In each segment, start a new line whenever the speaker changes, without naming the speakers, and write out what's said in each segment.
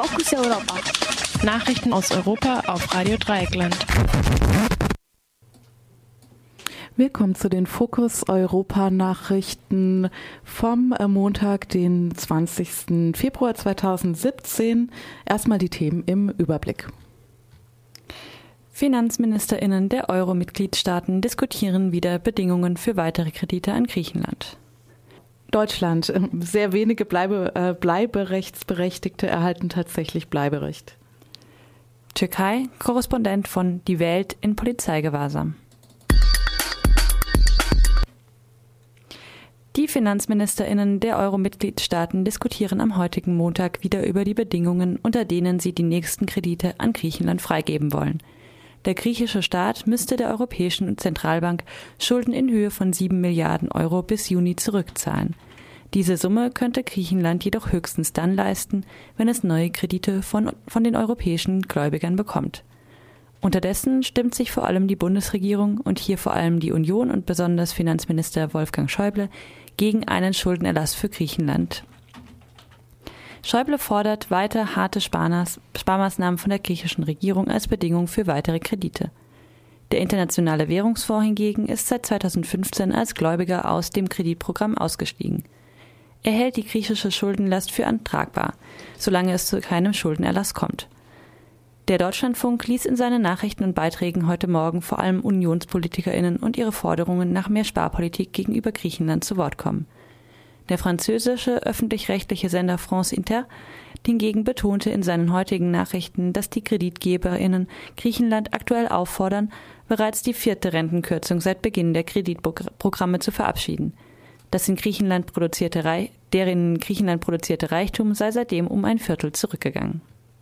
Fokus Europa.
Nachrichten aus Europa auf Radio Dreieckland.
Willkommen zu den Fokus Europa Nachrichten vom Montag, den 20. Februar 2017. Erstmal die Themen im Überblick.
FinanzministerInnen der Euro-Mitgliedstaaten diskutieren wieder Bedingungen für weitere Kredite an Griechenland.
Deutschland. Sehr wenige Bleiberechtsberechtigte erhalten tatsächlich Bleiberecht.
Türkei. Korrespondent von Die Welt in Polizeigewahrsam. Die FinanzministerInnen der Euro-Mitgliedstaaten diskutieren am heutigen Montag wieder über die Bedingungen, unter denen sie die nächsten Kredite an Griechenland freigeben wollen. Der griechische Staat müsste der Europäischen Zentralbank Schulden in Höhe von 7 Milliarden Euro bis Juni zurückzahlen. Diese Summe könnte Griechenland jedoch höchstens dann leisten, wenn es neue Kredite von den europäischen Gläubigern bekommt. Unterdessen stimmt sich vor allem die Bundesregierung und hier vor allem die Union und besonders Finanzminister Wolfgang Schäuble gegen einen Schuldenerlass für Griechenland. Schäuble fordert weiter harte Sparmaßnahmen von der griechischen Regierung als Bedingung für weitere Kredite. Der Internationale Währungsfonds hingegen ist seit 2015 als Gläubiger aus dem Kreditprogramm ausgestiegen. Er hält die griechische Schuldenlast für antragbar, solange es zu keinem Schuldenerlass kommt. Der Deutschlandfunk ließ in seinen Nachrichten und Beiträgen heute Morgen vor allem UnionspolitikerInnen und ihre Forderungen nach mehr Sparpolitik gegenüber Griechenland zu Wort kommen. Der französische öffentlich-rechtliche Sender France Inter hingegen betonte in seinen heutigen Nachrichten, dass die KreditgeberInnen Griechenland aktuell auffordern, bereits die 4. Rentenkürzung seit Beginn der Kreditprogramme zu verabschieden. Deren in Griechenland produzierte Reichtum sei seitdem um ein Viertel zurückgegangen.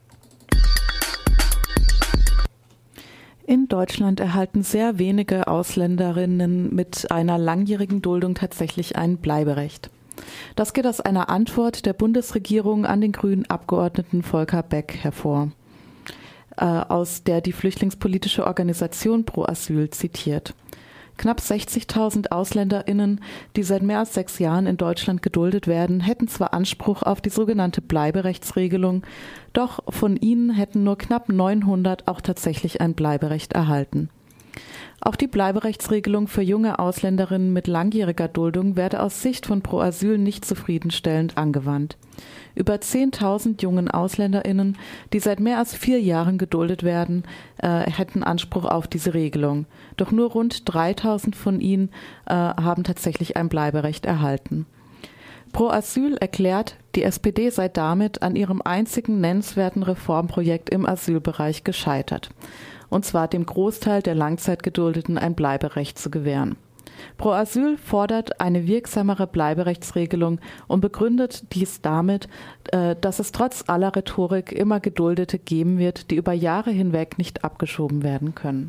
In Deutschland erhalten sehr wenige Ausländerinnen mit einer langjährigen Duldung tatsächlich ein Bleiberecht. Das geht aus einer Antwort der Bundesregierung an den grünen Abgeordneten Volker Beck hervor, aus der die flüchtlingspolitische Organisation Pro Asyl zitiert. Knapp 60.000 AusländerInnen, die seit mehr als 6 Jahren in Deutschland geduldet werden, hätten zwar Anspruch auf die sogenannte Bleiberechtsregelung, doch von ihnen hätten nur knapp 900 auch tatsächlich ein Bleiberecht erhalten. Auch die Bleiberechtsregelung für junge Ausländerinnen mit langjähriger Duldung werde aus Sicht von Pro Asyl nicht zufriedenstellend angewandt. Über 10.000 jungen AusländerInnen, die seit mehr als 4 Jahren geduldet werden, hätten Anspruch auf diese Regelung. Doch nur rund 3.000 von ihnen haben tatsächlich ein Bleiberecht erhalten. Pro Asyl erklärt, die SPD sei damit an ihrem einzigen nennenswerten Reformprojekt im Asylbereich gescheitert. Und zwar dem Großteil der Langzeitgeduldeten ein Bleiberecht zu gewähren. Pro Asyl fordert eine wirksamere Bleiberechtsregelung und begründet dies damit, dass es trotz aller Rhetorik immer Geduldete geben wird, die über Jahre hinweg nicht abgeschoben werden können.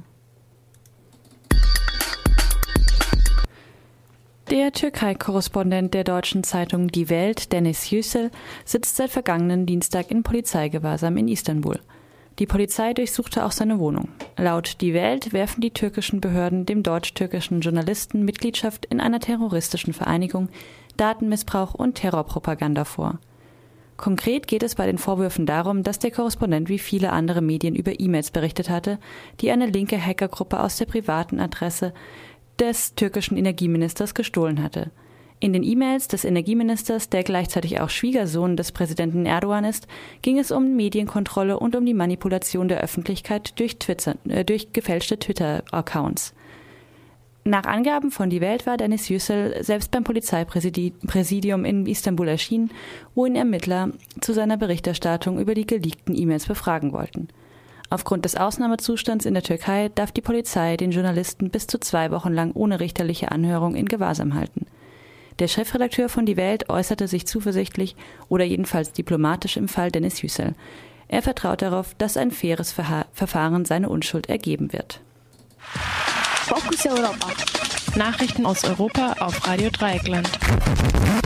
Der Türkei-Korrespondent der deutschen Zeitung Die Welt, Deniz Yücel, sitzt seit vergangenen Dienstag in Polizeigewahrsam in Istanbul. Die Polizei durchsuchte auch seine Wohnung. Laut Die Welt werfen die türkischen Behörden dem deutsch-türkischen Journalisten Mitgliedschaft in einer terroristischen Vereinigung, Datenmissbrauch und Terrorpropaganda vor. Konkret geht es bei den Vorwürfen darum, dass der Korrespondent wie viele andere Medien über E-Mails berichtet hatte, die eine linke Hackergruppe aus der privaten Adresse des türkischen Energieministers gestohlen hatte. In den E-Mails des Energieministers, der gleichzeitig auch Schwiegersohn des Präsidenten Erdogan ist, ging es um Medienkontrolle und um die Manipulation der Öffentlichkeit durch gefälschte Twitter-Accounts. Nach Angaben von Die Welt war Deniz Yücel selbst beim Polizeipräsidium in Istanbul erschienen, wo ihn Ermittler zu seiner Berichterstattung über die geleakten E-Mails befragen wollten. Aufgrund des Ausnahmezustands in der Türkei darf die Polizei den Journalisten bis zu 2 Wochen lang ohne richterliche Anhörung in Gewahrsam halten. Der Chefredakteur von Die Welt äußerte sich zuversichtlich oder jedenfalls diplomatisch im Fall Deniz Yücel. Er vertraut darauf, dass ein faires Verfahren seine Unschuld ergeben wird.
Fokus Europa.
Nachrichten aus Europa auf Radio Dreieckland.